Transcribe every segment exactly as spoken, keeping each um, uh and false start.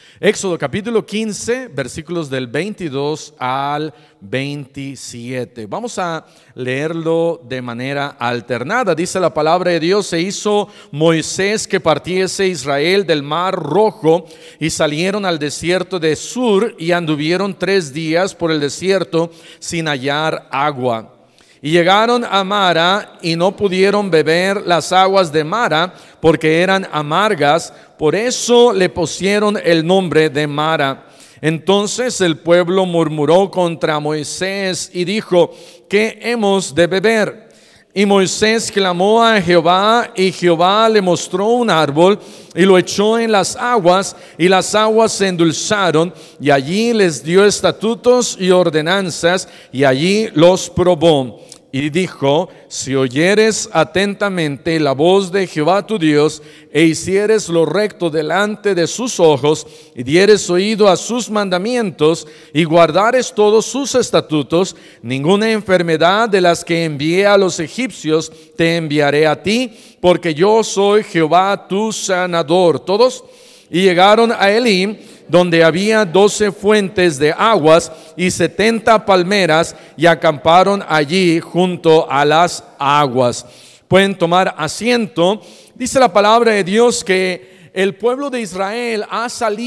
Éxodo capítulo quince, versículos del veintidós al veintisiete. Vamos a leerlo de manera alternada. Dice la palabra de Dios: se hizo Moisés que partiese Israel del mar Rojo, y salieron al desierto de Sur, y anduvieron tres días por el desierto sin hallar agua. Y llegaron a Mara, y no pudieron beber las aguas de Mara, porque eran amargas. Por eso le pusieron el nombre de Mara. Entonces el pueblo murmuró contra Moisés y dijo: ¿qué hemos de beber? Y Moisés clamó a Jehová, y Jehová le mostró un árbol, y lo echó en las aguas, y las aguas se endulzaron, y allí les dio estatutos y ordenanzas, y allí los probó. Y dijo: si oyeres atentamente la voz de Jehová tu Dios, e hicieres lo recto delante de sus ojos, y dieres oído a sus mandamientos, y guardares todos sus estatutos, ninguna enfermedad de las que envié a los egipcios te enviaré a ti, porque yo soy Jehová tu sanador. Todos. Y llegaron a Elim, donde había doce fuentes de aguas y setenta palmeras, y acamparon allí junto a las aguas. Pueden tomar asiento. Dice la palabra de Dios que el pueblo de Israel ha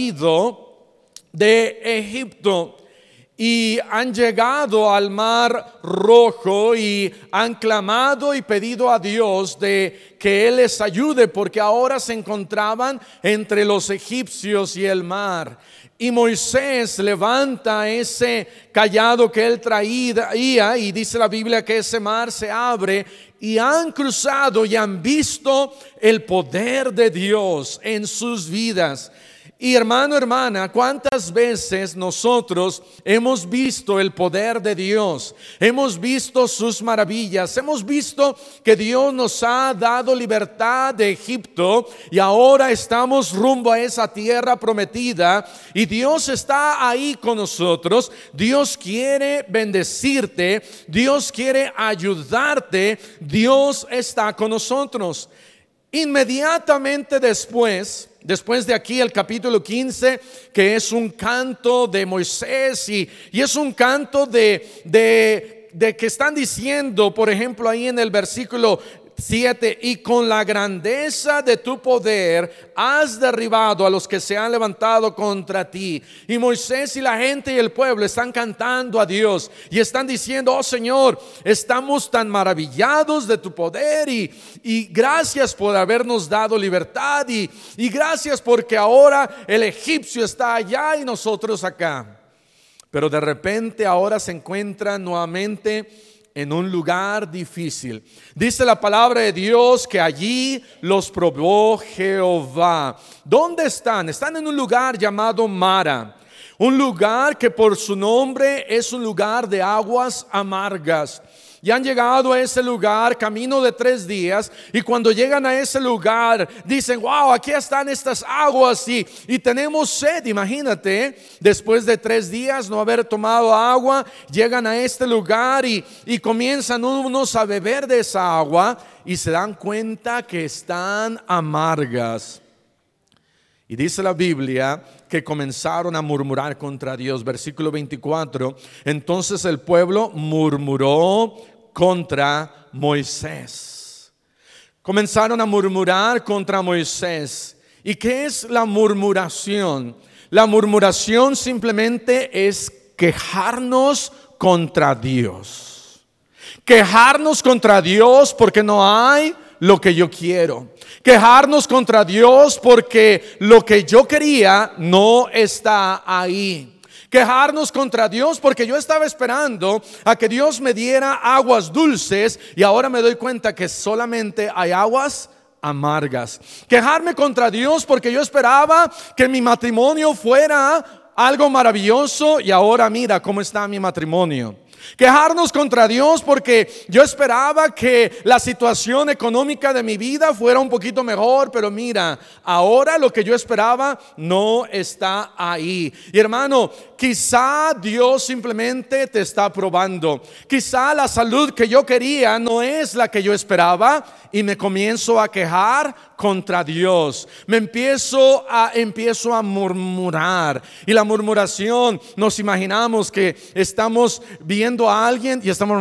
salido de Egipto y han llegado al mar Rojo, y han clamado y pedido a Dios de que Él les ayude, porque ahora se encontraban entre los egipcios y el mar. Y Moisés levanta ese cayado que él traía, y dice la Biblia que ese mar se abre, y han cruzado y han visto el poder de Dios en sus vidas. Y hermano, hermana, ¿cuántas veces nosotros hemos visto el poder de Dios? Hemos visto sus maravillas, hemos visto que Dios nos ha dado libertad de Egipto, y ahora estamos rumbo a esa tierra prometida, y Dios está ahí con nosotros. Dios quiere bendecirte, Dios quiere ayudarte, Dios está con nosotros. Inmediatamente después, después de aquí el capítulo quince, que es un canto de Moisés, y, y es un canto de, de, de que están diciendo, por ejemplo, ahí en el versículo siete: y con la grandeza de tu poder has derribado a los que se han levantado contra ti. Y Moisés y la gente y el pueblo están cantando a Dios y están diciendo: oh Señor, estamos tan maravillados de tu poder, y, y gracias por habernos dado libertad, y, y gracias porque ahora el egipcio está allá y nosotros acá. Pero de repente ahora se encuentran nuevamente en un lugar difícil. Dice la palabra de Dios que allí los probó Jehová. ¿Dónde están? Están en un lugar llamado Mara, un lugar que por su nombre es un lugar de aguas amargas. Y han llegado a ese lugar camino de tres días, y cuando llegan a ese lugar dicen: wow, aquí están estas aguas, y, y tenemos sed. Imagínate, después de tres días no haber tomado agua, llegan a este lugar y, y comienzan unos a beber de esa agua, y se dan cuenta que están amargas. Y dice la Biblia que comenzaron a murmurar contra Dios. Versículo veinticuatro: entonces el pueblo murmuró contra Moisés. Comenzaron a murmurar contra Moisés. ¿Y qué es la murmuración? La murmuración simplemente es quejarnos contra Dios. Quejarnos contra Dios porque no hay lo que yo quiero. Quejarnos contra Dios porque lo que yo quería no está ahí. Quejarnos contra Dios porque yo estaba esperando a que Dios me diera aguas dulces, y ahora me doy cuenta que solamente hay aguas amargas. Quejarme contra Dios porque yo esperaba que mi matrimonio fuera algo maravilloso, y ahora mira cómo está mi matrimonio. Quejarnos contra Dios porque yo esperaba que la situación económica de mi vida fuera un poquito mejor, pero mira, ahora lo que yo esperaba no está ahí. Y hermano, quizá Dios simplemente te está probando. Quizá la salud que yo quería no es la que yo esperaba, y me comienzo a quejar contra Dios. Me empiezo a, empiezo a murmurar. Y la murmuración, nos imaginamos que estamos viendo a alguien y estamos...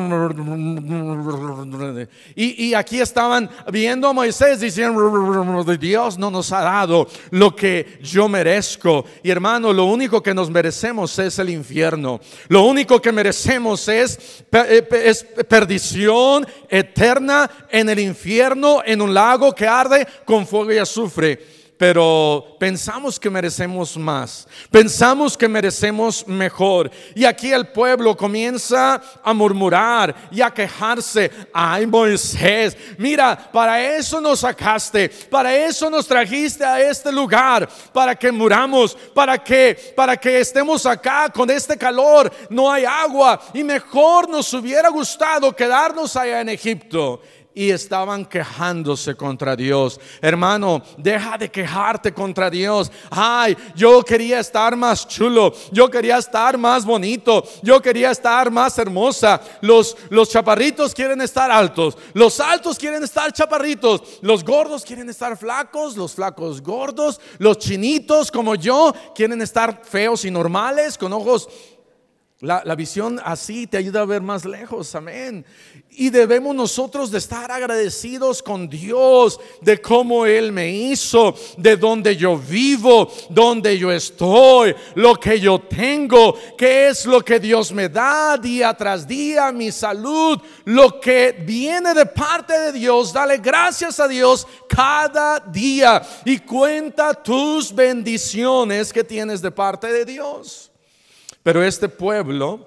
Y, y aquí estaban viendo a Moisés diciendo, Dios no nos ha dado lo que yo merezco. Y hermano, lo único que nos merecemos es el infierno. Lo único que merecemos es, es perdición eterna en el infierno, en un lago que arde con fuego y azufre. Pero pensamos que merecemos más, pensamos que merecemos mejor. Y aquí el pueblo comienza a murmurar y a quejarse. Ay, Moisés, mira, para eso nos sacaste, para eso nos trajiste a este lugar, para que muramos, para que, para que estemos acá con este calor, no hay agua, y mejor nos hubiera gustado quedarnos allá en Egipto. Y estaban quejándose contra Dios. Hermano, deja de quejarte contra Dios. Ay, yo quería estar más chulo, yo quería estar más bonito, yo quería estar más hermosa. Los, los chaparritos quieren estar altos, los altos quieren estar chaparritos, los gordos quieren estar flacos, los flacos gordos, los chinitos como yo quieren estar feos y normales con ojos. La, la visión así te ayuda a ver más lejos, amén. Y debemos nosotros de estar agradecidos con Dios de cómo Él me hizo, de donde yo vivo, donde yo estoy, lo que yo tengo, qué es lo que Dios me da día tras día, mi salud, lo que viene de parte de Dios. Dale gracias a Dios cada día y cuenta tus bendiciones que tienes de parte de Dios. Pero este pueblo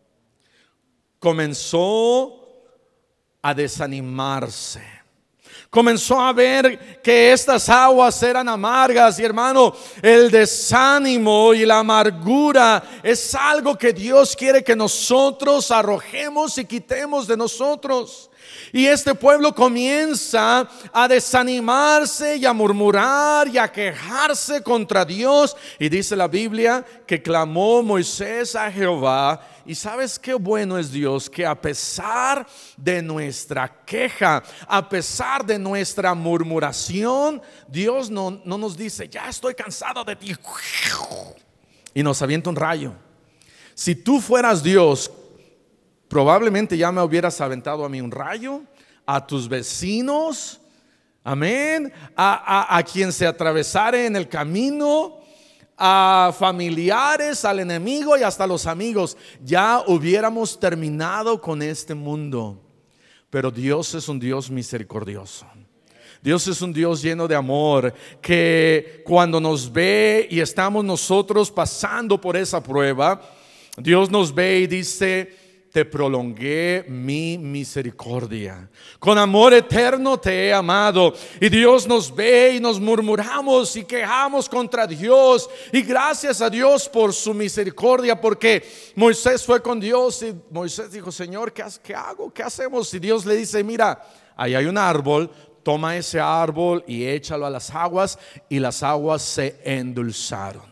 comenzó a desanimarse. Comenzó a ver que estas aguas eran amargas. Y hermano, el desánimo y la amargura es algo que Dios quiere que nosotros arrojemos y quitemos de nosotros. Y este pueblo comienza a desanimarse y a murmurar y a quejarse contra Dios. Y dice la Biblia que clamó Moisés a Jehová. Y sabes qué bueno es Dios, que a pesar de nuestra queja, a pesar de nuestra murmuración, Dios no, no nos dice, ya estoy cansado de ti, y nos avienta un rayo. Si tú fueras Dios, probablemente ya me hubieras aventado a mí un rayo, a tus vecinos, amén, a, a, a quien se atravesare en el camino, a familiares, al enemigo y hasta los amigos. Ya hubiéramos terminado con este mundo. Pero Dios es un Dios misericordioso. Dios es un Dios lleno de amor, que cuando nos ve y estamos nosotros pasando por esa prueba, Dios nos ve y dice: te prolongué mi misericordia, con amor eterno te he amado. Y Dios nos ve y nos murmuramos y quejamos contra Dios, y gracias a Dios por su misericordia, porque Moisés fue con Dios y Moisés dijo: Señor, ¿qué, qué hago? ¿Qué hacemos? Y Dios le dice: mira, ahí hay un árbol, toma ese árbol y échalo a las aguas. Y las aguas se endulzaron.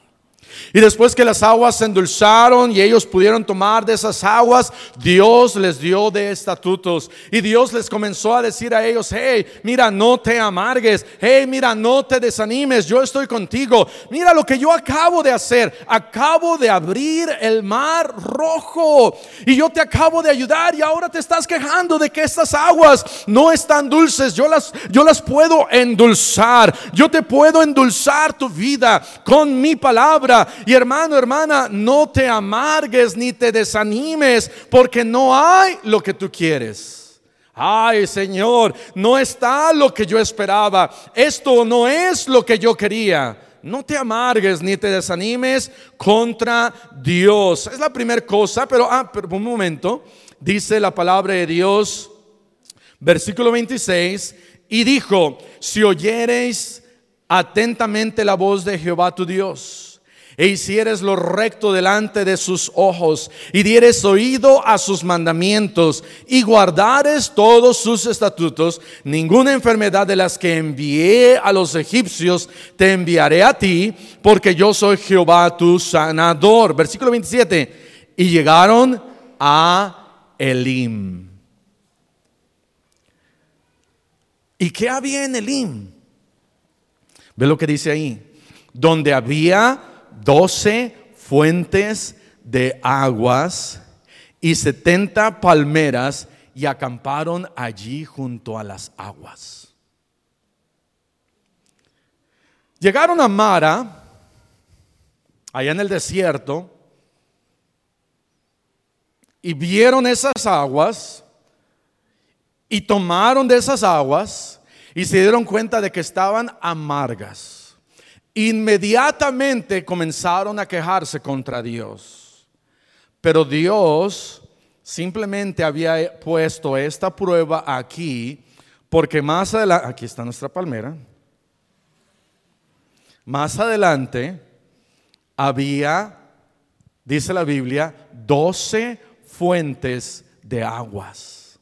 Y después que las aguas se endulzaron y ellos pudieron tomar de esas aguas, Dios les dio de estatutos. Y Dios les comenzó a decir a ellos: hey, mira, no te amargues. Hey, mira, no te desanimes. Yo estoy contigo. Mira lo que yo acabo de hacer. Acabo de abrir el mar rojo. Y yo te acabo de ayudar. Y ahora te estás quejando de que estas aguas no están dulces. Yo las, yo las puedo endulzar. Yo te puedo endulzar tu vida con mi palabra. Y hermano, hermana, no te amargues ni te desanimes, porque no hay lo que tú quieres. Ay, Señor, no está lo que yo esperaba. Esto no es lo que yo quería. No te amargues ni te desanimes contra Dios. Es la primera cosa. Pero, ah, pero un momento. Dice la palabra de Dios, versículo veintiséis: y dijo: si oyereis atentamente la voz de Jehová tu Dios, e hicieres lo recto delante de sus ojos, y dieres oído a sus mandamientos, y guardares todos sus estatutos, ninguna enfermedad de las que envié a los egipcios te enviaré a ti, porque yo soy Jehová tu sanador. Versículo veintisiete: y llegaron a Elim. ¿Y qué había en Elim? Ve lo que dice ahí. Donde había doce fuentes de aguas y setenta palmeras, y acamparon allí junto a las aguas. Llegaron a Mara, allá en el desierto, y vieron esas aguas, y tomaron de esas aguas, y se dieron cuenta de que estaban amargas. Inmediatamente comenzaron a quejarse contra Dios. Pero Dios simplemente había puesto esta prueba aquí, porque más adelante, aquí está nuestra palmera, más adelante había, dice la Biblia, doce fuentes de aguas.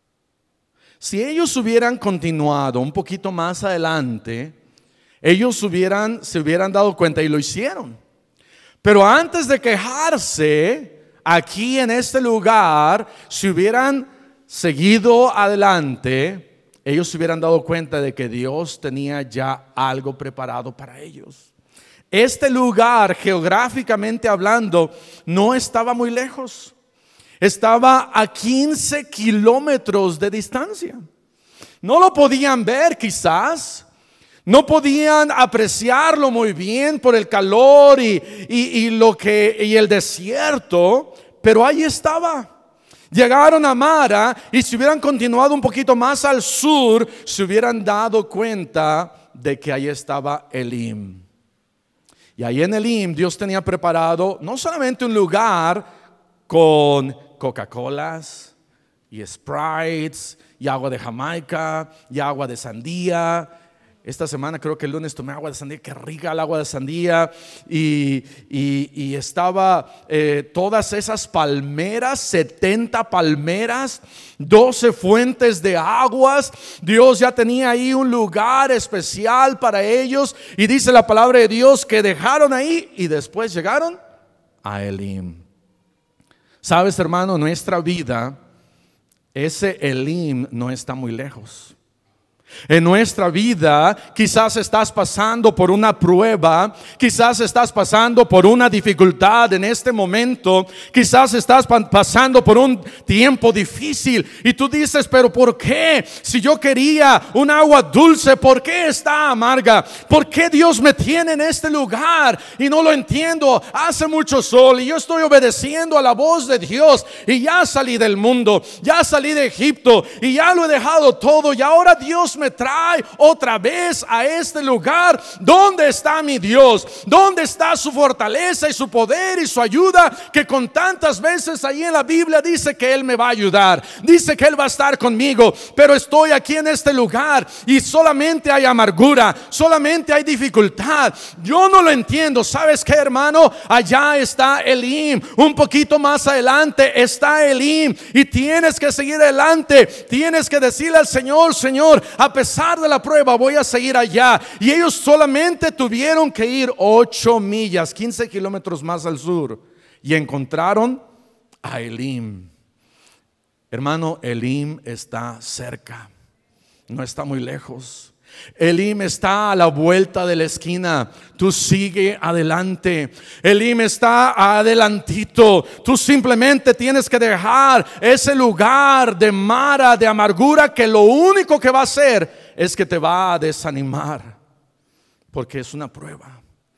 Si ellos hubieran continuado un poquito más adelante, ellos hubieran, se hubieran dado cuenta, y lo hicieron. Pero antes de quejarse, aquí en este lugar, si hubieran seguido adelante, ellos se hubieran dado cuenta de que Dios tenía ya algo preparado para ellos. Este lugar, geográficamente hablando, no estaba muy lejos. Estaba a quince kilómetros de distancia. No lo podían ver quizás. No podían apreciarlo muy bien por el calor y, y, y, lo que, y el desierto, pero ahí estaba. Llegaron a Mara, y si hubieran continuado un poquito más al sur, se hubieran dado cuenta de que ahí estaba Elim. Y ahí en Elim Dios tenía preparado no solamente un lugar con Coca-Colas y Sprites y agua de Jamaica y agua de sandía. Esta semana creo que el lunes tomé agua de sandía, qué rica el agua de sandía. Y, y, y estaba eh, todas esas palmeras, setenta palmeras, doce fuentes de aguas. Dios ya tenía ahí un lugar especial para ellos. Y dice la palabra de Dios que dejaron ahí y después llegaron a Elim. Sabes, hermano, nuestra vida, ese Elim no está muy lejos. En nuestra vida quizás estás pasando por una prueba, quizás estás pasando por una dificultad en este momento, quizás estás pasando por un tiempo difícil y tú dices, pero ¿por qué? Si yo quería un agua dulce, ¿por qué está amarga? ¿Por qué Dios me tiene en este lugar? Y no lo entiendo. Hace mucho sol y yo estoy obedeciendo a la voz de Dios y ya salí del mundo, ya salí de Egipto y ya lo he dejado todo, y ahora Dios me me trae otra vez a este lugar. ¿Dónde está mi Dios? ¿Dónde está su fortaleza y su poder y su ayuda? Que con tantas veces ahí en la Biblia dice que Él me va a ayudar, dice que Él va a estar conmigo, pero estoy aquí en este lugar y solamente hay amargura, solamente hay dificultad. Yo no lo entiendo. ¿Sabes qué, hermano? Allá está Elim, un poquito más adelante está Elim, y tienes que seguir adelante. Tienes que decirle al Señor: Señor, a pesar de la prueba voy a seguir allá. Y ellos solamente tuvieron que ir ocho millas, quince kilómetros más al sur, y encontraron a Elim. Hermano, Elim está cerca, no está muy lejos. Elim está a la vuelta de la esquina. Tú sigue adelante. Elim está adelantito. Tú simplemente tienes que dejar ese lugar de Mara, de amargura, que lo único que va a hacer es que te va a desanimar, porque es una prueba.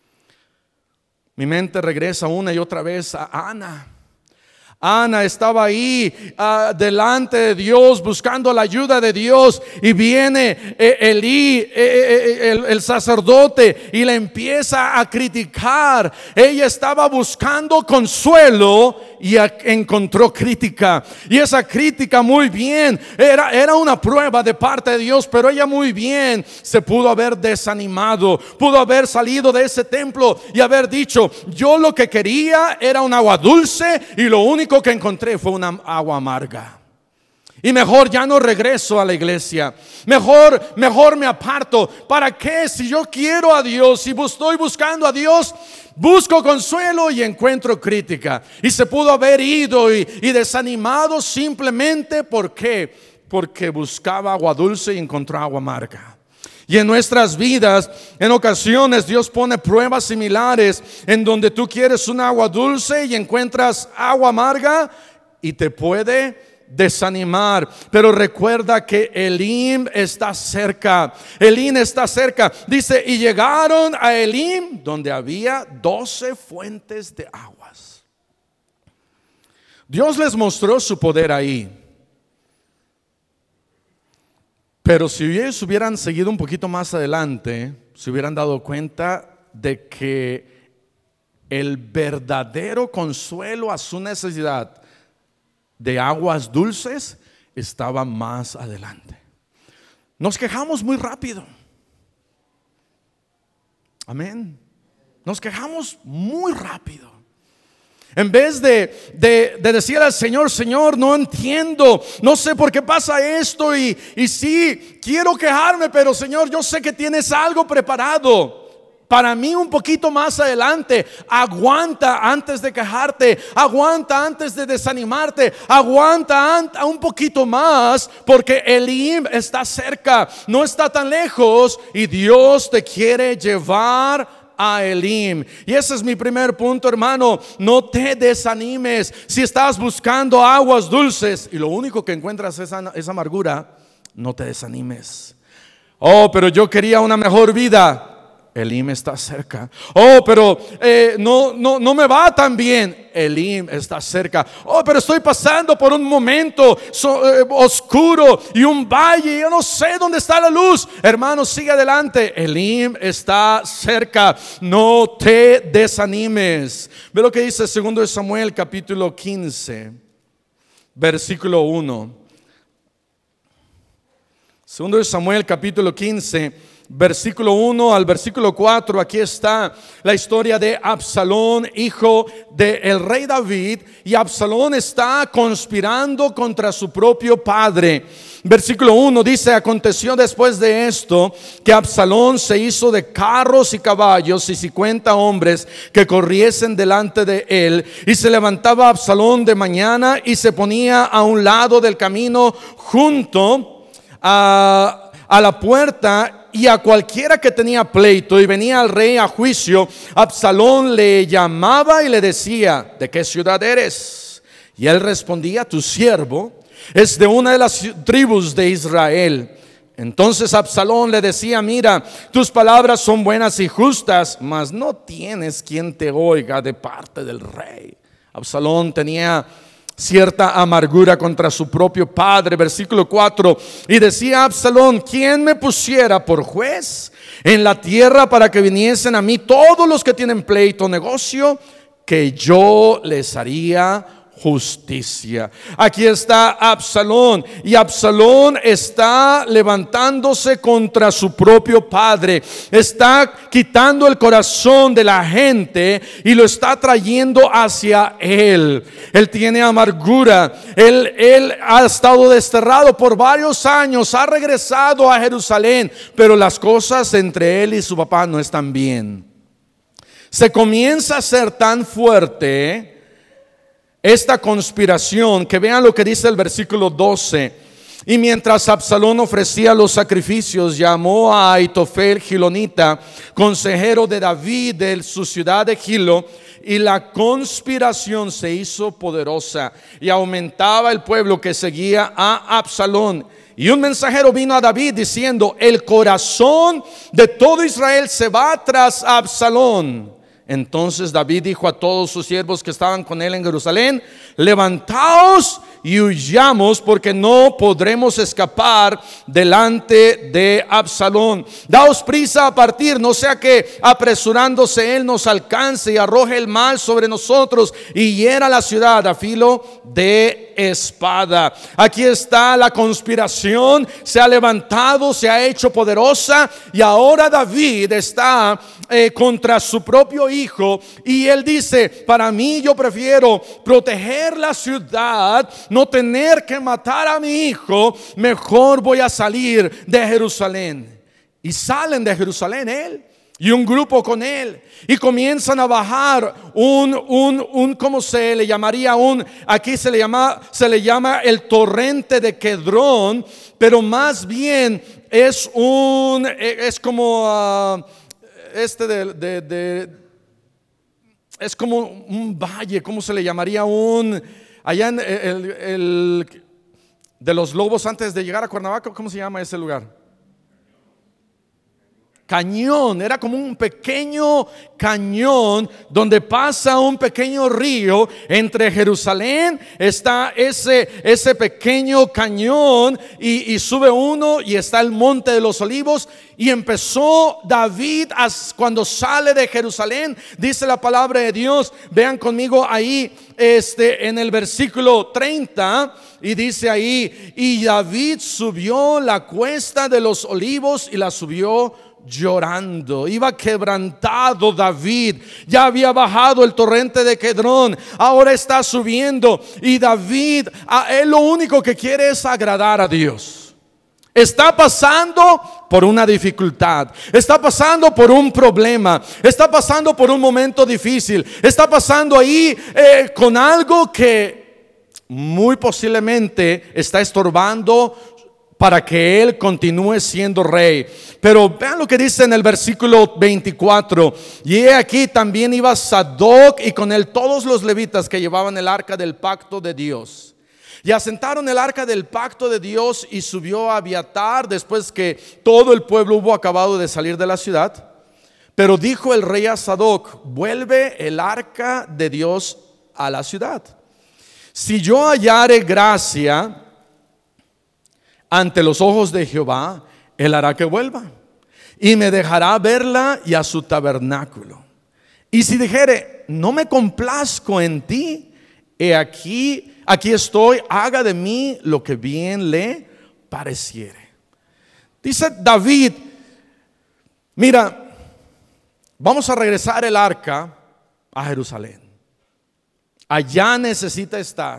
Mi mente regresa una y otra vez a Ana. Ana estaba ahí uh, delante de Dios, buscando la ayuda de Dios, y viene eh, Elí, eh, eh, el, el sacerdote, y le empieza a criticar. Ella estaba buscando consuelo y a, encontró crítica, y esa crítica muy bien era, era una prueba de parte de Dios, pero ella muy bien se pudo haber desanimado, pudo haber salido de ese templo y haber dicho: yo lo que quería era un agua dulce y lo único que encontré fue una agua amarga. Y mejor ya no regreso a la iglesia. Mejor, mejor me aparto. ¿Para qué? Si yo quiero a Dios, si estoy buscando a Dios, busco consuelo y encuentro crítica. Y se pudo haber ido y, y desanimado simplemente ¿por qué? Porque buscaba agua dulce y encontró agua amarga. Y en nuestras vidas, en ocasiones, Dios pone pruebas similares en donde tú quieres un agua dulce y encuentras agua amarga y te puede desanimar. Pero recuerda que Elim está cerca. Elim está cerca. Dice, y llegaron a Elim, donde había doce fuentes de aguas. Dios les mostró su poder ahí. Pero si ellos hubieran seguido un poquito más adelante, se hubieran dado cuenta de que el verdadero consuelo a su necesidad de aguas dulces estaba más adelante. Nos quejamos muy rápido. Amén. Nos quejamos muy rápido. En vez de, de, de decir al Señor, Señor, no entiendo, no sé por qué pasa esto y, y sí, quiero quejarme, pero Señor, yo sé que tienes algo preparado para mí un poquito más adelante. Aguanta antes de quejarte, aguanta antes de desanimarte, aguanta an- un poquito más, porque Elim está cerca, no está tan lejos y Dios te quiere llevar a Elim. Y ese es mi primer punto, hermano. No te desanimes. Si estás buscando aguas dulces y lo único que encuentras es, es amargura, no te desanimes. Oh, pero yo quería una mejor vida. Elim está cerca. Oh, pero eh, no, no, no me va tan bien. Elim está cerca. Oh, pero estoy pasando por un momento so, eh, oscuro y un valle. Yo no sé dónde está la luz. Hermano, sigue adelante. Elim está cerca. No te desanimes. Ve lo que dice segundo de Samuel capítulo quince, versículo uno. segundo de Samuel capítulo quince, versículo uno al versículo cuatro. Aquí está la historia de Absalón, hijo del rey David. Y Absalón está conspirando contra su propio padre. Versículo uno dice: aconteció después de esto que Absalón se hizo de carros y caballos y cincuenta hombres que corriesen delante de él. Y se levantaba Absalón de mañana y se ponía a un lado del camino junto a, a la puerta. Y a cualquiera que tenía pleito y venía al rey a juicio, Absalón le llamaba y le decía: ¿de qué ciudad eres? Y él respondía: tu siervo es de una de las tribus de Israel. Entonces Absalón le decía: mira, tus palabras son buenas y justas, mas no tienes quien te oiga de parte del rey. Absalón tenía cierta amargura contra su propio padre. Versículo cuatro. Y decía Absalón: ¿quién me pusiera por juez en la tierra para que viniesen a mí todos los que tienen pleito o negocio, que yo les haría justicia? Aquí está Absalón, y Absalón está levantándose contra su propio padre. Está quitando el corazón de la gente y lo está trayendo hacia él. Él tiene amargura. Él, él ha estado desterrado por varios años, ha regresado a Jerusalén, pero las cosas entre él y su papá no están bien. Se comienza a ser tan fuerte esta conspiración, que vean lo que dice el versículo doce. Y mientras Absalón ofrecía los sacrificios, llamó a Aitofel Gilonita, consejero de David de su ciudad de Gilo, y la conspiración se hizo poderosa y aumentaba el pueblo que seguía a Absalón. Y un mensajero vino a David diciendo: el corazón de todo Israel se va tras Absalón. Entonces David dijo a todos sus siervos que estaban con él en Jerusalén: levantaos y huyamos, porque no podremos escapar delante de Absalón. Daos prisa a partir, no sea que apresurándose él nos alcance y arroje el mal sobre nosotros y hiera la ciudad a filo de espada. Aquí está la conspiración, se ha levantado, se ha hecho poderosa, y ahora David está eh, contra su propio hijo, y él dice: para mí, yo prefiero proteger la ciudad, no tener que matar a mi hijo, mejor voy a salir de Jerusalén. Y salen de Jerusalén él y un grupo con él, y comienzan a bajar un, un, un ¿cómo se le llamaría? Un, aquí se le llama, se le llama el torrente de Quedrón, pero más bien es un, es como uh, este de, de, de, es como un valle, ¿cómo se le llamaría? Un, allá en el, el de los Lobos antes de llegar a Cuernavaca, ¿cómo se llama ese lugar? Cañón, era como un pequeño cañón donde pasa un pequeño río. Entre Jerusalén está ese, ese pequeño cañón y, y sube uno y está el monte de los olivos. Y empezó David a, cuando sale de Jerusalén, dice la palabra de Dios, vean conmigo ahí este, en el versículo treinta, y dice ahí: y David subió la cuesta de los olivos y la subió llorando. Iba quebrantado David, ya había bajado el torrente de Quedrón, ahora está subiendo. Y David, a él lo único que quiere es agradar a Dios. Está pasando por una dificultad, está pasando por un problema, está pasando por un momento difícil, está pasando ahí eh, con algo que muy posiblemente está estorbando para que él continúe siendo rey. Pero vean lo que dice en el versículo veinticuatro: y he aquí también iba Sadoc y con él todos los levitas que llevaban el arca del pacto de Dios. Y asentaron el arca del pacto de Dios, y subió a Abiatar después que todo el pueblo hubo acabado de salir de la ciudad. Pero dijo el rey a Sadoc: vuelve el arca de Dios a la ciudad. Si yo hallare gracia ante los ojos de Jehová, él hará que vuelva y me dejará verla y a su tabernáculo. Y si dijere: no me complazco en ti, he aquí Aquí estoy, haga de mí lo que bien le pareciere. Dice David: mira, vamos a regresar el arca a Jerusalén. Allá necesita estar.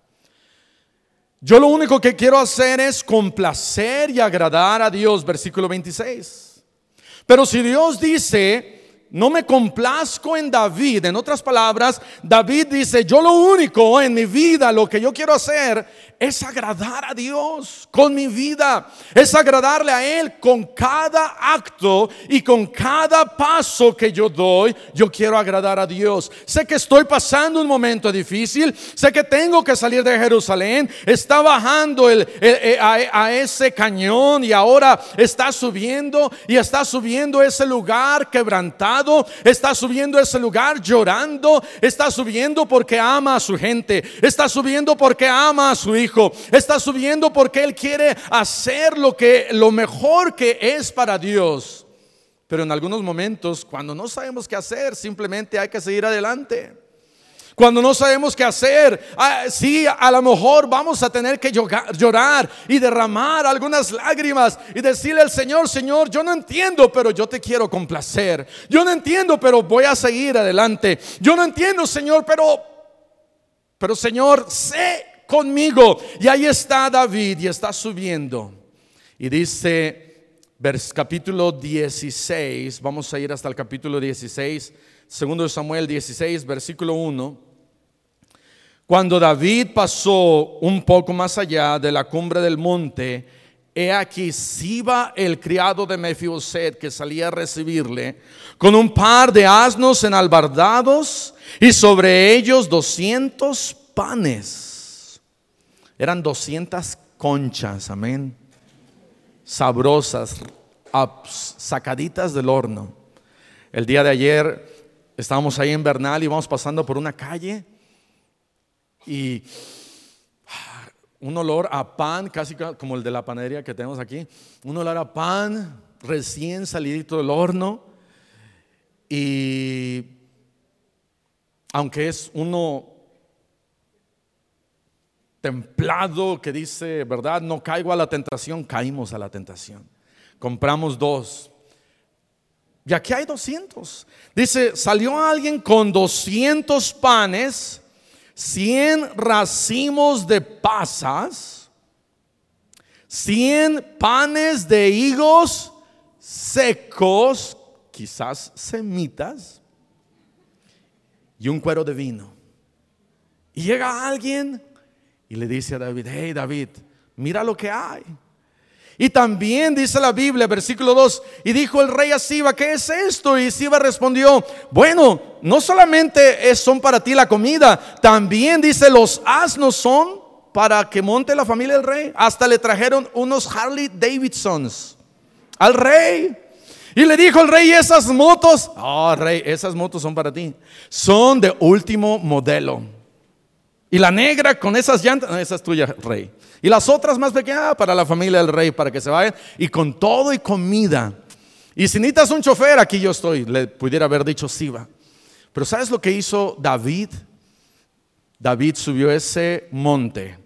Yo lo único que quiero hacer es complacer y agradar a Dios. Versículo veintiséis. Pero si Dios dice: no me complazco en David, en otras palabras, David dice: yo lo único en mi vida, lo que yo quiero hacer es agradar a Dios con mi vida, es agradarle a Él con cada acto y con cada paso que yo doy. Yo quiero agradar a Dios. Sé que estoy pasando un momento difícil, sé que tengo que salir de Jerusalén, está bajando el, el, el, a, a ese cañón y ahora está subiendo y está subiendo ese lugar quebrantado, está subiendo ese lugar llorando, está subiendo porque ama a su gente, está subiendo porque ama a su hijo, está subiendo porque él quiere hacer lo que lo mejor que es para Dios. Pero en algunos momentos, cuando no sabemos qué hacer, simplemente hay que seguir adelante. Cuando no sabemos qué hacer, ah, sí, a lo mejor vamos a tener que llorar y derramar algunas lágrimas y decirle al Señor: Señor, yo no entiendo, pero yo te quiero complacer. Yo no entiendo, pero voy a seguir adelante. Yo no entiendo, Señor, pero pero Señor, sé conmigo. Y ahí está David y está subiendo. Y dice vers, capítulo dieciséis, vamos a ir hasta el capítulo dieciséis, segundo de Samuel dieciséis, versículo uno. Cuando David pasó un poco más allá de la cumbre del monte, he aquí Siba, el criado de Mefiboset, que salía a recibirle, con un par de asnos enalbardados y sobre ellos doscientos panes. Eran doscientas conchas, amén, sabrosas, sacaditas del horno. El día de ayer estábamos ahí en Bernal y íbamos pasando por una calle y un olor a pan, casi como el de la panadería que tenemos aquí, un olor a pan recién salidito del horno. Y aunque es uno templado que dice, ¿verdad?, no caigo a la tentación, caímos a la tentación. Compramos dos. Y aquí hay doscientos. Dice: salió alguien con doscientos panes, cien racimos de pasas, cien panes de higos secos, quizás semitas, y un cuero de vino. Y llega alguien y le dice a David: hey David, mira lo que hay. Y también dice la Biblia, versículo dos, y dijo el rey a Siba: ¿qué es esto? Y Siba respondió: bueno, no solamente es, son para ti la comida, también dice, los asnos son para que monte la familia del rey. Hasta le trajeron unos Harley Davidsons al rey. Y le dijo el rey: esas motos, oh rey, esas motos son para ti, son de último modelo. Y la negra con esas llantas, no, esa es tuya, rey. Y las otras más pequeñas para la familia del rey, para que se vayan. Y con todo y comida. Y si necesitas un chofer, aquí yo estoy. Le pudiera haber dicho Siba. Pero ¿sabes lo que hizo David? David subió ese monte,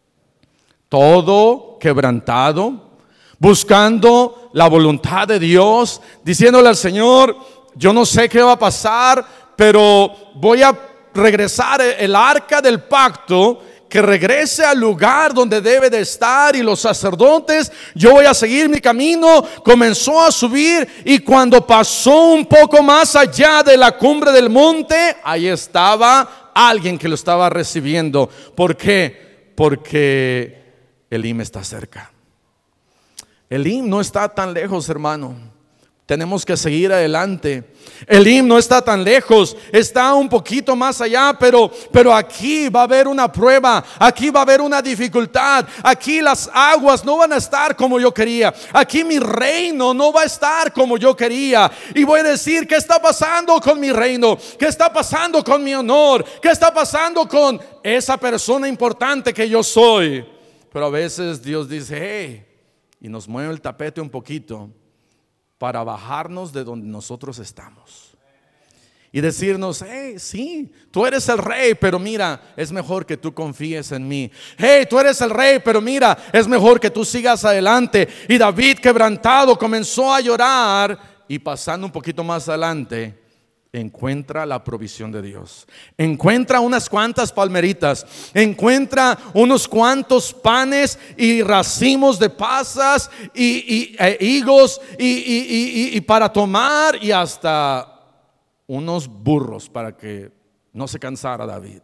todo quebrantado, buscando la voluntad de Dios, diciéndole al Señor: yo no sé qué va a pasar, pero voy a regresar el arca del pacto, que regrese al lugar donde debe de estar, y los sacerdotes, yo voy a seguir mi camino. Comenzó a subir, y cuando pasó un poco más allá de la cumbre del monte, ahí estaba alguien que lo estaba recibiendo. ¿Por qué? Porque Elim está cerca. Elim no está tan lejos, hermano. Tenemos que seguir adelante. Elim no está tan lejos, está un poquito más allá, pero, pero aquí va a haber una prueba, aquí va a haber una dificultad, aquí las aguas no van a estar como yo quería, aquí mi reino no va a estar como yo quería. Y voy a decir: ¿qué está pasando con mi reino? ¿Qué está pasando con mi honor? ¿Qué está pasando con esa persona importante que yo soy? Pero a veces Dios dice: hey, y nos mueve el tapete un poquito para bajarnos de donde nosotros estamos y decirnos: hey, sí, tú eres el rey, pero mira, es mejor que tú confíes en mí. Hey, tú eres el rey, pero mira, es mejor que tú sigas adelante. Y David, quebrantado, comenzó a llorar, y pasando un poquito más adelante, encuentra la provisión de Dios. Encuentra unas cuantas palmeritas, encuentra unos cuantos panes y racimos de pasas y, y e higos y, y, y, y para tomar, y hasta unos burros para que no se cansara David.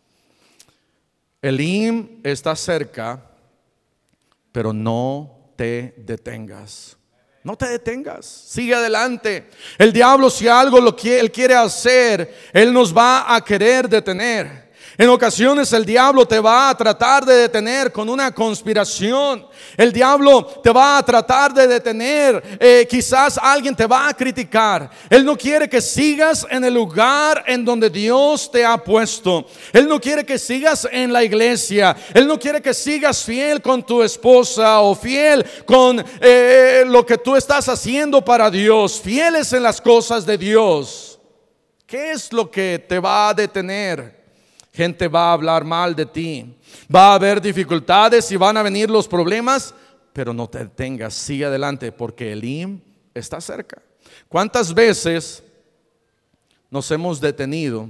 Elim está cerca, pero no te detengas. No te detengas, sigue adelante. El diablo, si algo lo que él quiere hacer, él nos va a querer detener. En ocasiones el diablo te va a tratar de detener con una conspiración. El diablo te va a tratar de detener. eh, Quizás alguien te va a criticar. Él no quiere que sigas en el lugar en donde Dios te ha puesto. Él no quiere que sigas en la iglesia. Él no quiere que sigas fiel con tu esposa, o fiel con eh, lo que tú estás haciendo para Dios, fieles en las cosas de Dios. ¿Qué es lo que te va a detener? Gente va a hablar mal de ti, va a haber dificultades y van a venir los problemas, pero no te detengas, sigue adelante, porque Elim está cerca. ¿Cuántas veces nos hemos detenido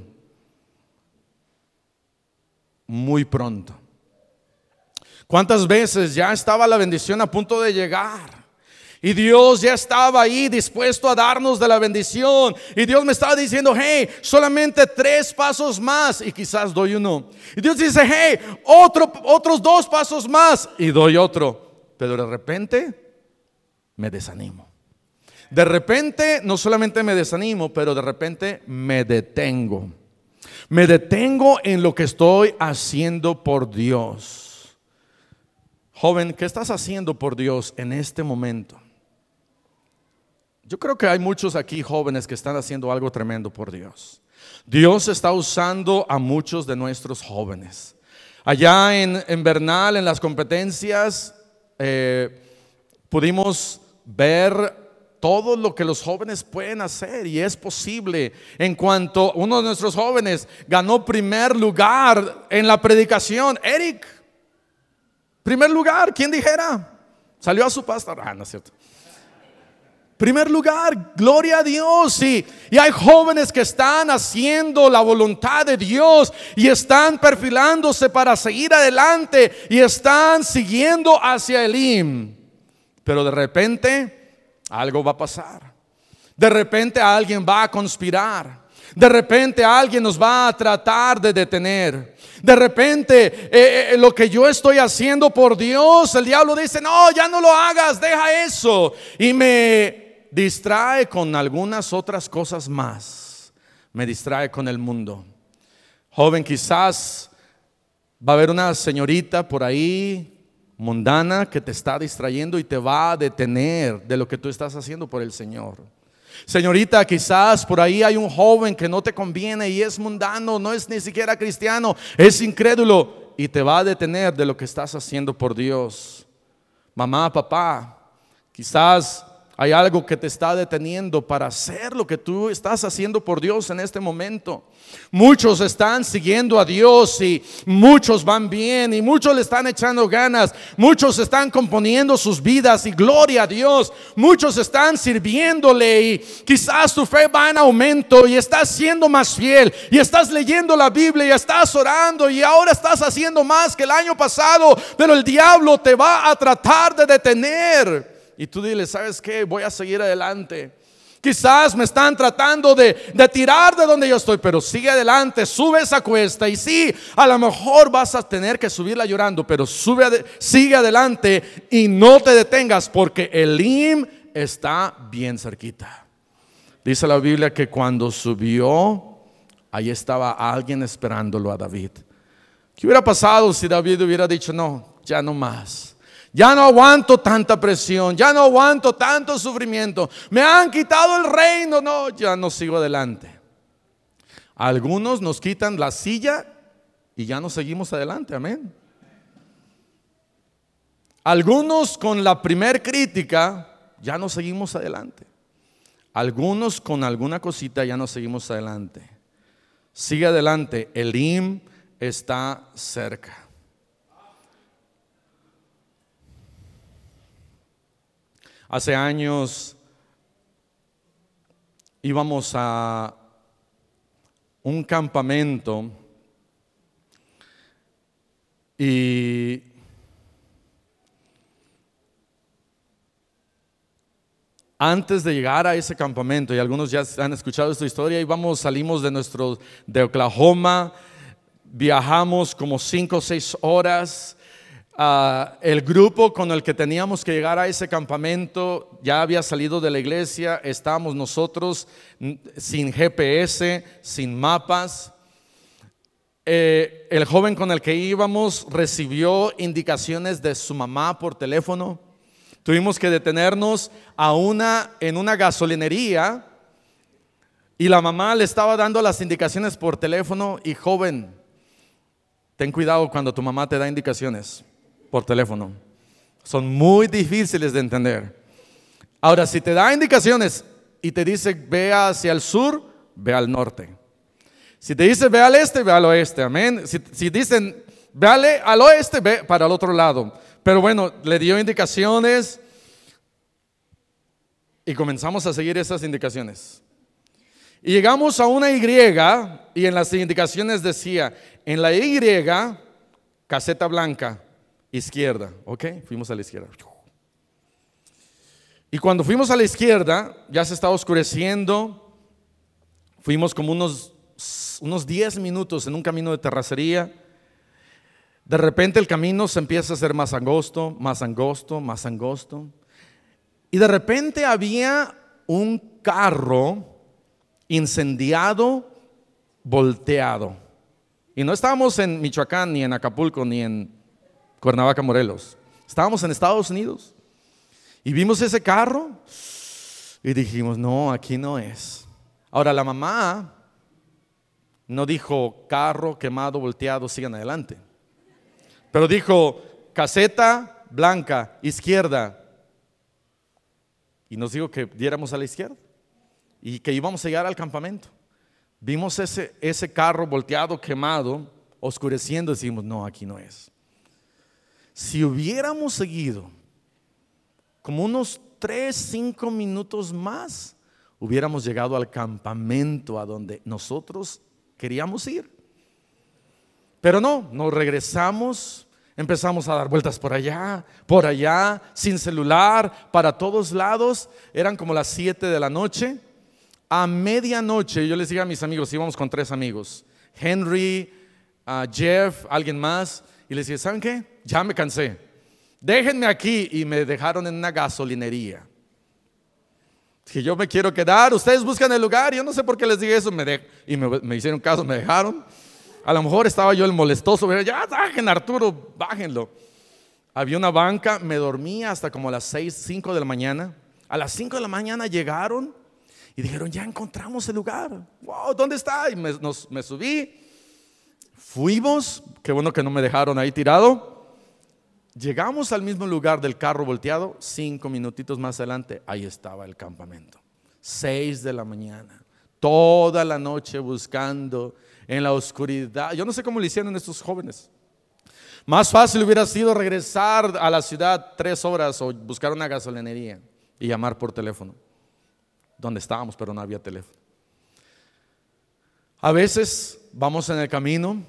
muy pronto? ¿Cuántas veces ya estaba la bendición a punto de llegar? Y Dios ya estaba ahí dispuesto a darnos de la bendición. Y Dios me estaba diciendo: hey, solamente tres pasos más. Y quizás doy uno. Y Dios dice: hey, otro, otros dos pasos más. Y doy otro. Pero de repente me desanimo. De repente no solamente me desanimo, pero de repente me detengo. Me detengo en lo que estoy haciendo por Dios. Joven, ¿qué estás haciendo por Dios en este momento? Yo creo que hay muchos aquí jóvenes que están haciendo algo tremendo por Dios. Dios está usando a muchos de nuestros jóvenes. Allá en, en Bernal, en las competencias, eh, pudimos ver todo lo que los jóvenes pueden hacer, y es posible. En cuanto uno de nuestros jóvenes ganó primer lugar en la predicación, Eric, primer lugar, ¿quién dijera? Salió a su pastor, ah, no es cierto. Primer lugar, gloria a Dios. Y, y hay jóvenes que están haciendo la voluntad de Dios y están perfilándose para seguir adelante y están siguiendo hacia Elim. Pero de repente algo va a pasar. De repente alguien va a conspirar. De repente alguien nos va a tratar de detener. De repente eh, eh, lo que yo estoy haciendo por Dios, el diablo dice, no, ya no lo hagas, deja eso. Y me distrae con algunas otras cosas más. Me distrae con el mundo. Joven, quizás va a haber una señorita por ahí mundana que te está distrayendo y te va a detener de lo que tú estás haciendo por el Señor. Señorita, quizás por ahí hay un joven que no te conviene y es mundano, no es ni siquiera cristiano, es incrédulo y te va a detener de lo que estás haciendo por Dios. Mamá, papá, quizás hay algo que te está deteniendo para hacer lo que tú estás haciendo por Dios en este momento. Muchos están siguiendo a Dios y muchos van bien y muchos le están echando ganas. Muchos están componiendo sus vidas y gloria a Dios. Muchos están sirviéndole y quizás tu fe va en aumento y estás siendo más fiel y estás leyendo la Biblia y estás orando y ahora estás haciendo más que el año pasado, pero el diablo te va a tratar de detener. Y tú dile, ¿sabes qué? Voy a seguir adelante. Quizás me están tratando de, de tirar de donde yo estoy, pero sigue adelante, sube esa cuesta. Y sí, a lo mejor vas a tener que subirla llorando, pero sube, sigue adelante y no te detengas, porque Elim está bien cerquita. Dice la Biblia que cuando subió, ahí estaba alguien esperándolo a David. ¿Qué hubiera pasado si David hubiera dicho, no, ya no más? Ya no aguanto tanta presión, ya no aguanto tanto sufrimiento, me han quitado el reino, no, ya no sigo adelante. Algunos nos quitan la silla y ya no seguimos adelante, amén. Algunos con la primer crítica ya no seguimos adelante. Algunos con alguna cosita ya no seguimos adelante. Sigue adelante, Elim está cerca. Hace años íbamos a un campamento y antes de llegar a ese campamento, y algunos ya han escuchado esta historia, íbamos, salimos de nuestro de Oklahoma, viajamos como cinco o seis horas. Uh, el grupo con el que teníamos que llegar a ese campamento ya había salido de la iglesia. Estábamos nosotros sin G P S, sin mapas. eh, El joven con el que íbamos recibió indicaciones de su mamá por teléfono. Tuvimos que detenernos a una, en una gasolinería y la mamá le estaba dando las indicaciones por teléfono. Y joven, ten cuidado cuando tu mamá te da indicaciones por teléfono. Son muy difíciles de entender. Ahora, si te da indicaciones y te dice ve hacia el sur, ve al norte. Si te dice ve al este, ve al oeste, amén. Si, si dicen ve al, al oeste, ve para el otro lado. Pero bueno, le dio indicaciones y comenzamos a seguir esas indicaciones. Y llegamos a una Y y en las indicaciones decía, en la Y, caseta blanca, izquierda, ok, fuimos a la izquierda. Y cuando fuimos a la izquierda, ya se estaba oscureciendo. Fuimos como unos, unos diez minutos en un camino de terracería. De repente el camino se empieza a hacer más angosto, más angosto, más angosto. Y de repente había un carro incendiado, volteado. Y no estábamos en Michoacán, ni en Acapulco, ni en Cuernavaca, Morelos. Estábamos en Estados Unidos y vimos ese carro y dijimos, no, aquí no es. Ahora la mamá no dijo carro quemado, volteado, sigan adelante, pero dijo caseta blanca, izquierda, y nos dijo que diéramos a la izquierda y que íbamos a llegar al campamento. Vimos ese, ese carro volteado, quemado, oscureciendo, y decimos, no, aquí no es. Si hubiéramos seguido como unos tres, cinco minutos más, hubiéramos llegado al campamento a donde nosotros queríamos ir. Pero no, nos regresamos, empezamos a dar vueltas por allá, por allá, sin celular, para todos lados. Eran como las siete de la noche. A medianoche yo les dije a mis amigos, íbamos con tres amigos, Henry, uh, Jeff, alguien más, y les dije, ¿saben qué? Ya me cansé, déjenme aquí. Y me dejaron en una gasolinería. Que yo me quiero quedar, ustedes buscan el lugar. Yo no sé por qué les dije eso, me de, y me, me hicieron caso, me dejaron. A lo mejor estaba yo el molestoso, pero ya bajen, Arturo, bájenlo. Había una banca, me dormía hasta como a las seis, cinco de la mañana. A las cinco de la mañana llegaron y dijeron, ya encontramos el lugar. Wow, ¿dónde está? Y me, nos, me subí, fuimos, qué bueno que no me dejaron ahí tirado. Llegamos al mismo lugar del carro volteado. Cinco minutitos más adelante, ahí estaba el campamento. Seis de la mañana, toda la noche buscando en la oscuridad. Yo no sé cómo lo hicieron estos jóvenes. Más fácil hubiera sido regresar a la ciudad tres horas o buscar una gasolinería y llamar por teléfono, donde estábamos, pero no había teléfono. A veces vamos en el camino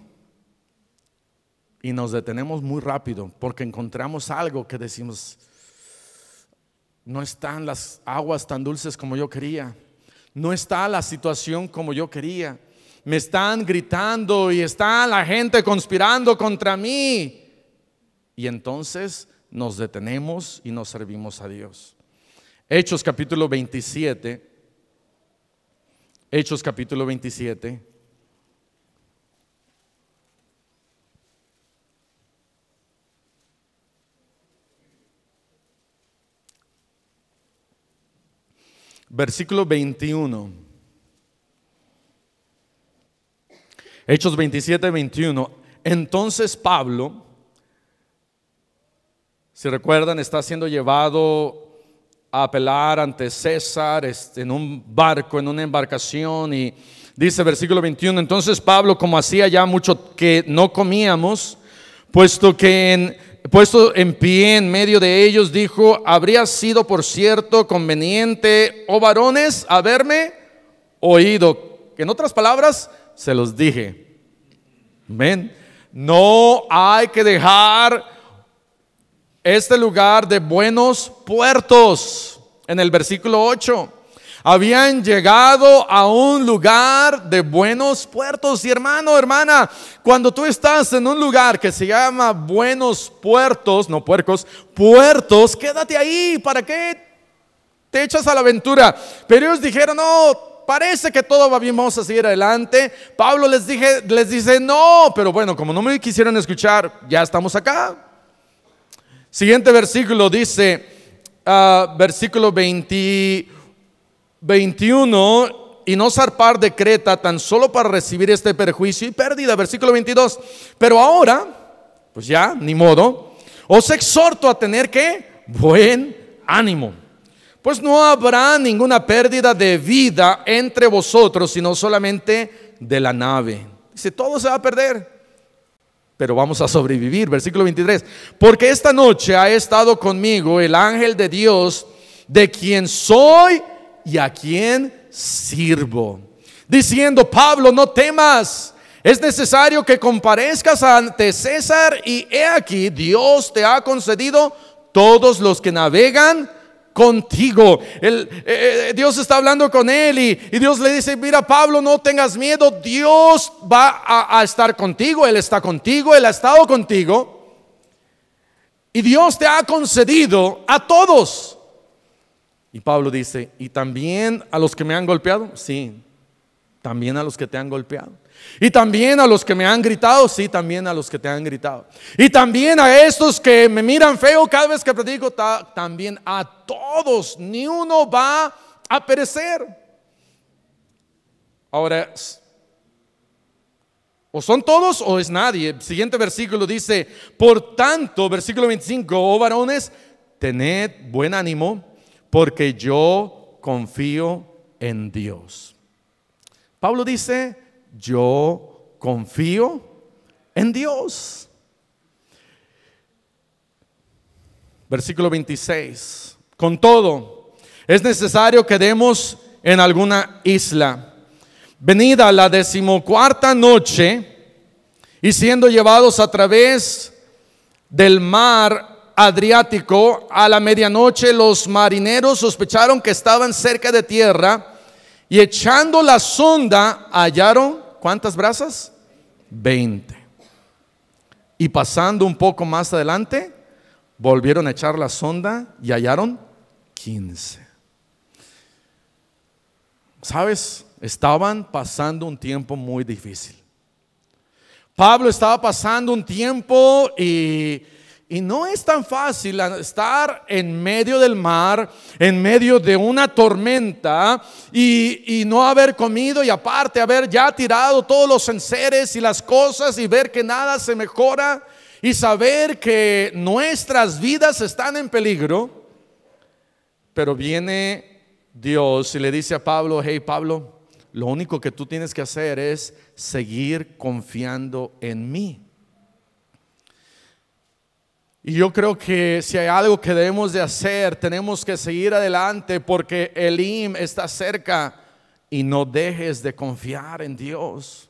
y nos detenemos muy rápido porque encontramos algo que decimos, no están las aguas tan dulces como yo quería, no está la situación como yo quería, me están gritando y está la gente conspirando contra mí. Y entonces nos detenemos y nos servimos a Dios. Hechos capítulo veintisiete, Hechos capítulo veintisiete. Versículo veintiuno. Hechos veintisiete, veintiuno. Entonces Pablo, si recuerdan, está siendo llevado a apelar ante César en un barco, en una embarcación, y dice versículo veintiuno, entonces Pablo, como hacía ya mucho que no comíamos, puesto que en, puesto en pie en medio de ellos, dijo, habría sido por cierto conveniente, oh varones, haberme oído. En otras palabras, se los dije. Amén. No hay que dejar este lugar de buenos puertos. En el versículo ocho, habían llegado a un lugar de buenos puertos. Y hermano, hermana, cuando tú estás en un lugar que se llama buenos puertos, no puercos, puertos, quédate ahí. ¿Para qué te echas a la aventura? Pero ellos dijeron, no, parece que todo va bien, vamos a seguir adelante. Pablo les, dije, les dice, no, pero bueno, como no me quisieron escuchar, ya estamos acá. Siguiente versículo dice, uh, versículo veinte, veintiuno, y no zarpar de Creta tan solo para recibir este perjuicio y pérdida. Versículo veintidós, pero ahora, pues ya, ni modo, os exhorto a tener ¿qué? Buen ánimo, pues no habrá ninguna pérdida de vida entre vosotros, sino solamente de la nave. Dice, todo se va a perder, pero vamos a sobrevivir. Versículo veintitrés, porque esta noche ha estado conmigo el ángel de Dios, de quien soy y a quien sirvo, diciendo, Pablo, no temas, es necesario que comparezcas ante César, y he aquí, Dios te ha concedido todos los que navegan contigo. El, eh, Dios está hablando con él y, y Dios le dice, mira Pablo, no tengas miedo, Dios va a, a estar contigo, Él está contigo, Él ha estado contigo, y Dios te ha concedido a todos. Y Pablo dice, ¿y también a los que me han golpeado? Sí, también a los que te han golpeado. Y también a los que me han gritado, sí, también a los que te han gritado. Y también a estos que me miran feo cada vez que predico, ta, también a todos, ni uno va a perecer. Ahora, o son todos o es nadie. El siguiente versículo dice, por tanto, versículo veinticinco, oh varones, tened buen ánimo, porque yo confío en Dios. Pablo dice, yo confío en Dios. Versículo veintiséis, con todo, es necesario que demos en alguna isla. Venida la decimocuarta noche, y siendo llevados a través del mar Adriático, a la medianoche los marineros sospecharon que estaban cerca de tierra, Y echando la sonda, hallaron, ¿cuántas brasas? veinte. Y pasando un poco más adelante, volvieron a echar la sonda y hallaron quince. ¿Sabes? Estaban pasando un tiempo muy difícil. Pablo estaba pasando un tiempo y, y no es tan fácil estar en medio del mar, en medio de una tormenta y, y no haber comido y aparte haber ya tirado todos los enseres y las cosas y ver que nada se mejora y saber que nuestras vidas están en peligro. Pero viene Dios y le dice a Pablo: hey Pablo, lo único que tú tienes que hacer es seguir confiando en mí. Y yo creo que si hay algo que debemos de hacer, tenemos que seguir adelante porque Elim está cerca y no dejes de confiar en Dios.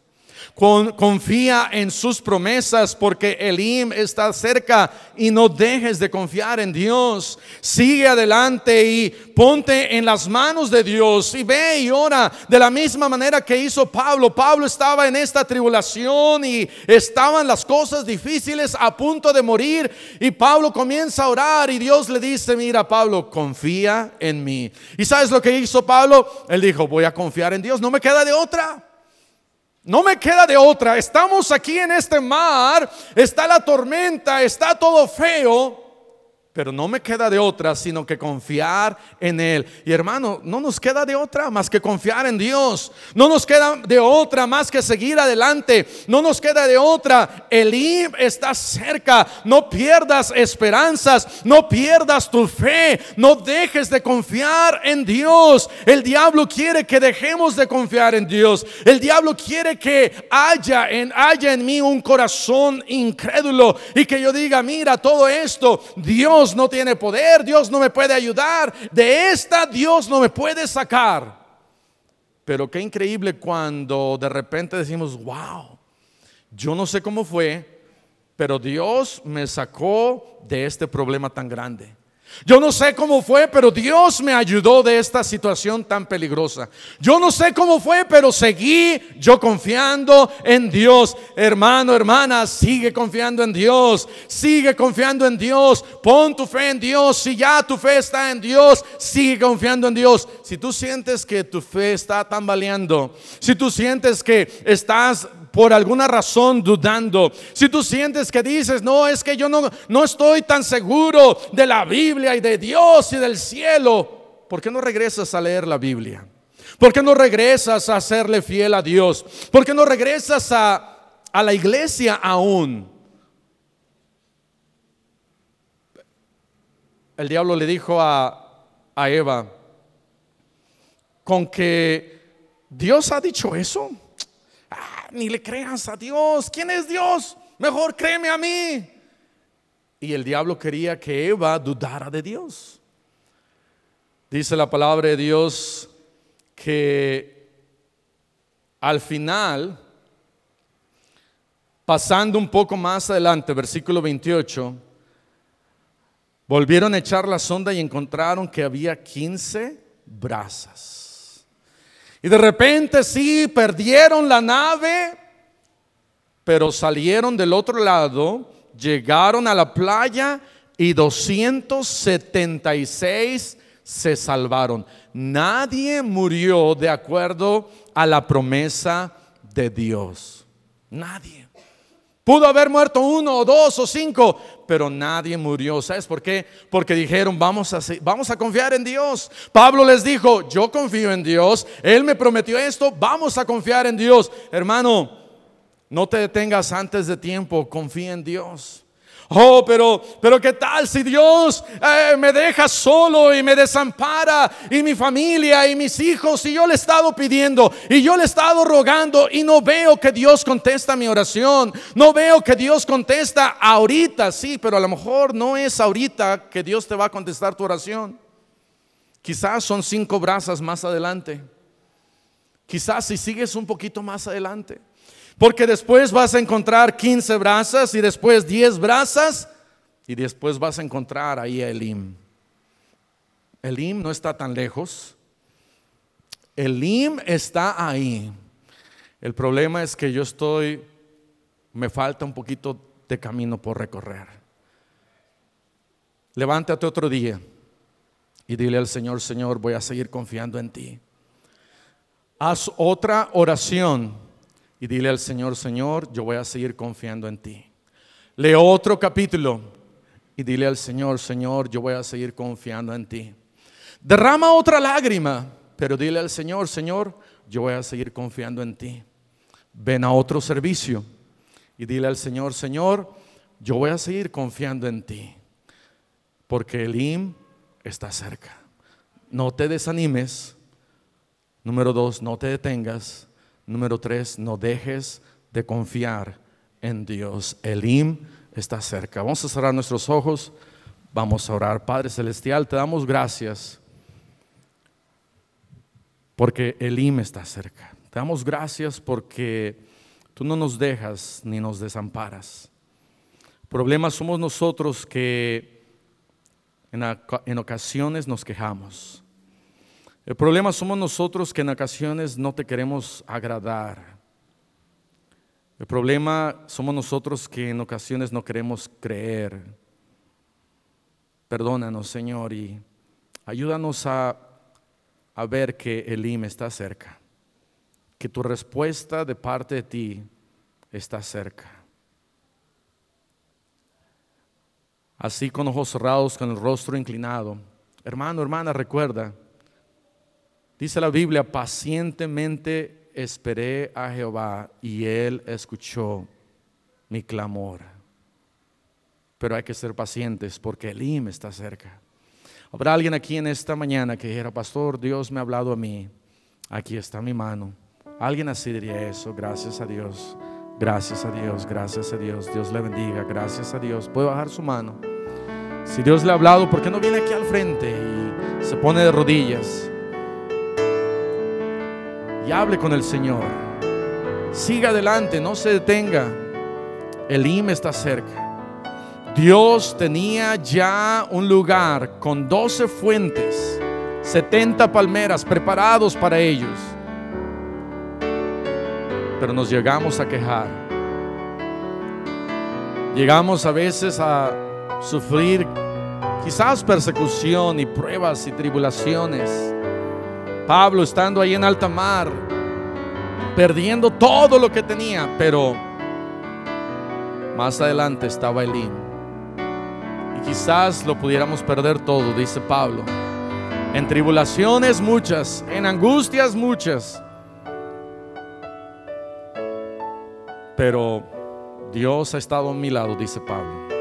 Confía en sus promesas porque Elim está cerca y no dejes de confiar en Dios. Sigue adelante y ponte en las manos de Dios y ve y ora de la misma manera que hizo Pablo. Pablo estaba en esta tribulación y estaban las cosas difíciles, a punto de morir, y Pablo comienza a orar y Dios le dice: mira Pablo, confía en mí. ¿Y sabes lo que hizo Pablo? Él dijo: voy a confiar en Dios, no me queda de otra. No me queda de otra. Estamos aquí en este mar, está la tormenta, está todo feo, pero no me queda de otra sino que confiar en Él. Y hermano, no nos queda de otra más que confiar en Dios. No nos queda de otra más que seguir adelante. No nos queda de otra. Elim está cerca. No pierdas esperanzas, no pierdas tu fe, no dejes de confiar en Dios. El diablo quiere que dejemos de confiar en Dios. El diablo quiere que haya en, haya en mí un corazón incrédulo y que yo diga: mira, todo esto, Dios no tiene poder, Dios no me puede ayudar, de esta Dios no me puede sacar. Pero qué increíble cuando de repente decimos: wow, yo no sé cómo fue, pero Dios me sacó de este problema tan grande. Yo no sé cómo fue, pero Dios me ayudó de esta situación tan peligrosa. Yo no sé cómo fue, pero seguí yo confiando en Dios. Hermano, hermana, sigue confiando en Dios. Sigue confiando en Dios. Pon tu fe en Dios. Si ya tu fe está en Dios, sigue confiando en Dios. Si tú sientes que tu fe está tambaleando, si tú sientes que estás por alguna razón dudando, si tú sientes que dices: no, es que yo no, no estoy tan seguro de la Biblia y de Dios y del cielo, ¿por qué no regresas a leer la Biblia? ¿Por qué no regresas a serle fiel a Dios? ¿Por qué no regresas a, a la iglesia aún? El diablo le dijo a, a Eva: con que Dios ha dicho eso, ni le creas a Dios. ¿Quién es Dios? Mejor créeme a mí. Y el diablo quería que Eva dudara de Dios. Dice la palabra de Dios que al final, pasando un poco más adelante, versículo veintiocho, volvieron a echar la sonda y encontraron que había quince brasas. Y de repente sí, perdieron la nave, pero salieron del otro lado, llegaron a la playa y doscientos setenta y seis se salvaron. Nadie murió de acuerdo a la promesa de Dios. Nadie. Pudo haber muerto uno o dos o cinco, pero nadie murió. ¿Sabes por qué? Porque dijeron: vamos a, vamos a confiar en Dios. Pablo les dijo: yo confío en Dios, Él me prometió esto, vamos a confiar en Dios. Hermano, no te detengas antes de tiempo, confía en Dios. Oh, pero, pero ¿qué tal si Dios eh, me deja solo y me desampara y mi familia y mis hijos, y yo le he estado pidiendo y yo le he estado rogando y no veo que Dios contesta mi oración? No veo que Dios contesta ahorita. Sí, pero a lo mejor no es ahorita que Dios te va a contestar tu oración. Quizás son cinco brasas más adelante. Quizás si sigues un poquito más adelante, porque después vas a encontrar quince brasas y después diez brasas y después vas a encontrar ahí a Elim. Elim no está tan lejos. Elim está ahí. El problema es que yo estoy, me falta un poquito de camino por recorrer. Levántate otro día y dile al Señor: Señor, voy a seguir confiando en ti. Haz otra oración y dile al Señor: Señor, yo voy a seguir confiando en ti. Lee otro capítulo y dile al Señor: Señor, yo voy a seguir confiando en ti. Derrama otra lágrima, pero dile al Señor: Señor, yo voy a seguir confiando en ti. Ven a otro servicio y dile al Señor: Señor, yo voy a seguir confiando en ti, porque Elim está cerca. No te desanimes. Número dos, no te detengas. Número tres, no dejes de confiar en Dios. Elim está cerca. Vamos a cerrar nuestros ojos. Vamos a orar. Padre Celestial, te damos gracias porque Elim está cerca. Te damos gracias porque tú no nos dejas ni nos desamparas. El problema somos nosotros que en, en ocasiones nos quejamos. El problema somos nosotros que en ocasiones no te queremos agradar. El problema somos nosotros que en ocasiones no queremos creer. Perdónanos, Señor, y ayúdanos a, a ver que Elim está cerca, que tu respuesta de parte de ti está cerca. Así, con ojos cerrados, con el rostro inclinado, hermano, hermana, recuerda, dice la Biblia: pacientemente esperé a Jehová y Él escuchó mi clamor. Pero hay que ser pacientes porque Elim está cerca. Habrá alguien aquí en esta mañana que dijera: pastor, Dios me ha hablado a mí, aquí está mi mano. Alguien así diría eso. Gracias a Dios, gracias a Dios, gracias a Dios. Dios le bendiga, gracias a Dios. Puede bajar su mano. Si Dios le ha hablado, ¿por qué no viene aquí al frente y se pone de rodillas y hable con el Señor? Siga adelante, no se detenga. Elim está cerca. Dios tenía ya un lugar con doce fuentes, setenta palmeras preparados para ellos. Pero nos llegamos a quejar. Llegamos a veces a sufrir quizás persecución y pruebas y tribulaciones. Pablo, estando ahí en alta mar, perdiendo todo lo que tenía, pero más adelante estaba Elim. Y quizás lo pudiéramos perder todo, dice Pablo, en tribulaciones muchas, en angustias muchas, pero Dios ha estado a mi lado, dice Pablo.